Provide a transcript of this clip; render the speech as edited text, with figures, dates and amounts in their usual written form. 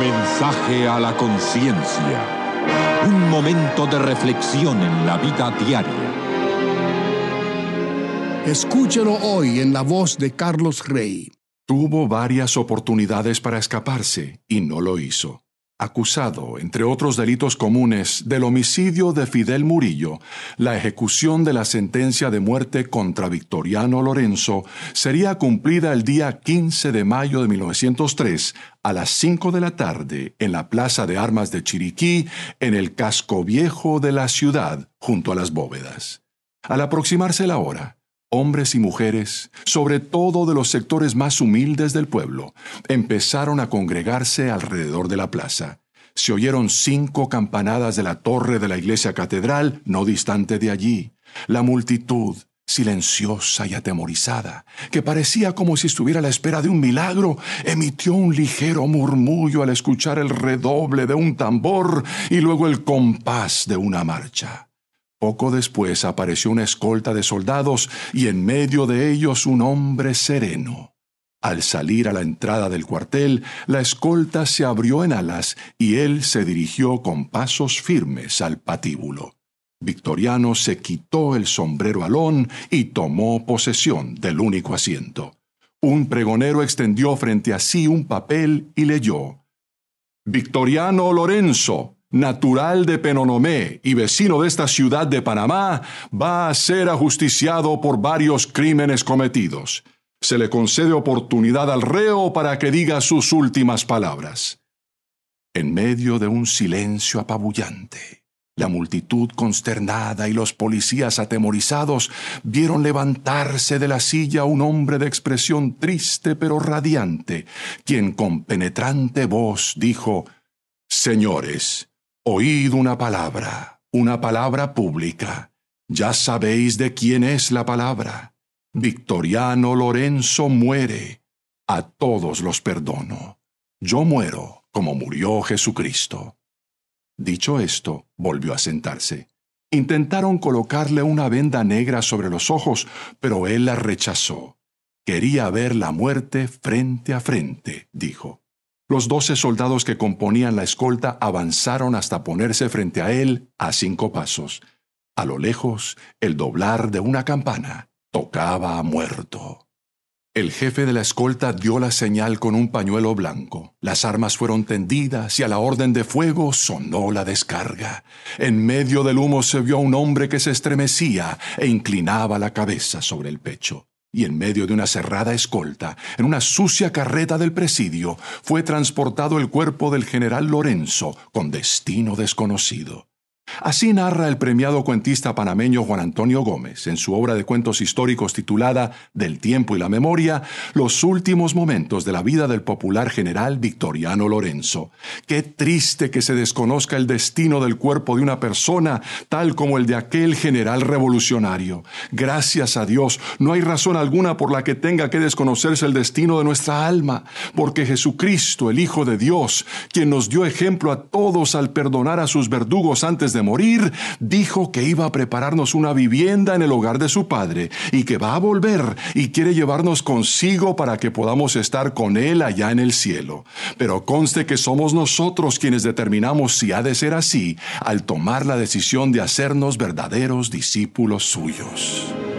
Mensaje a la conciencia. Un momento de reflexión en la vida diaria. Escúchelo hoy en la voz de Carlos Rey. Tuvo varias oportunidades para escaparse y no lo hizo. Acusado, entre otros delitos comunes, del homicidio de Fidel Murillo, la ejecución de la sentencia de muerte contra Victoriano Lorenzo sería cumplida el día 15 de mayo de 1903 a las 5 de la tarde en la Plaza de Armas de Chiriquí, en el casco viejo de la ciudad, junto a las bóvedas. Al aproximarse la hora, hombres y mujeres, sobre todo de los sectores más humildes del pueblo, empezaron a congregarse alrededor de la plaza. Se oyeron 5 campanadas de la torre de la iglesia catedral, no distante de allí. La multitud, silenciosa y atemorizada, que parecía como si estuviera a la espera de un milagro, emitió un ligero murmullo al escuchar el redoble de un tambor y luego el compás de una marcha. Poco después apareció una escolta de soldados y en medio de ellos un hombre sereno. Al salir a la entrada del cuartel, la escolta se abrió en alas y él se dirigió con pasos firmes al patíbulo. Victoriano se quitó el sombrero alón y tomó posesión del único asiento. Un pregonero extendió frente a sí un papel y leyó: Victoriano Lorenzo, natural de Penonomé y vecino de esta ciudad de Panamá, va a ser ajusticiado por varios crímenes cometidos. Se le concede oportunidad al reo para que diga sus últimas palabras. En medio de un silencio apabullante, la multitud consternada y los policías atemorizados vieron levantarse de la silla a un hombre de expresión triste pero radiante, quien con penetrante voz dijo: Señores, oíd una palabra pública. Ya sabéis de quién es la palabra. Victoriano Lorenzo muere. A todos los perdono. Yo muero como murió Jesucristo. Dicho esto, volvió a sentarse. Intentaron colocarle una venda negra sobre los ojos, pero él la rechazó. Quería ver la muerte frente a frente, dijo. Los 12 soldados que componían la escolta avanzaron hasta ponerse frente a él a 5 pasos. A lo lejos, el doblar de una campana tocaba a muerto. El jefe de la escolta dio la señal con un pañuelo blanco. Las armas fueron tendidas y a la orden de fuego sonó la descarga. En medio del humo se vio a un hombre que se estremecía e inclinaba la cabeza sobre el pecho. Y en medio de una cerrada escolta, en una sucia carreta del presidio, fue transportado el cuerpo del general Lorenzo con destino desconocido. Así narra el premiado cuentista panameño Juan Antonio Gómez, en su obra de cuentos históricos titulada Del tiempo y la memoria, los últimos momentos de la vida del popular general Victoriano Lorenzo. Qué triste que se desconozca el destino del cuerpo de una persona tal como el de aquel general revolucionario. Gracias a Dios, no hay razón alguna por la que tenga que desconocerse el destino de nuestra alma, porque Jesucristo, el Hijo de Dios, quien nos dio ejemplo a todos al perdonar a sus verdugos antes de morir, dijo que iba a prepararnos una vivienda en el hogar de su Padre y que va a volver y quiere llevarnos consigo para que podamos estar con Él allá en el cielo. Pero conste que somos nosotros quienes determinamos si ha de ser así al tomar la decisión de hacernos verdaderos discípulos suyos.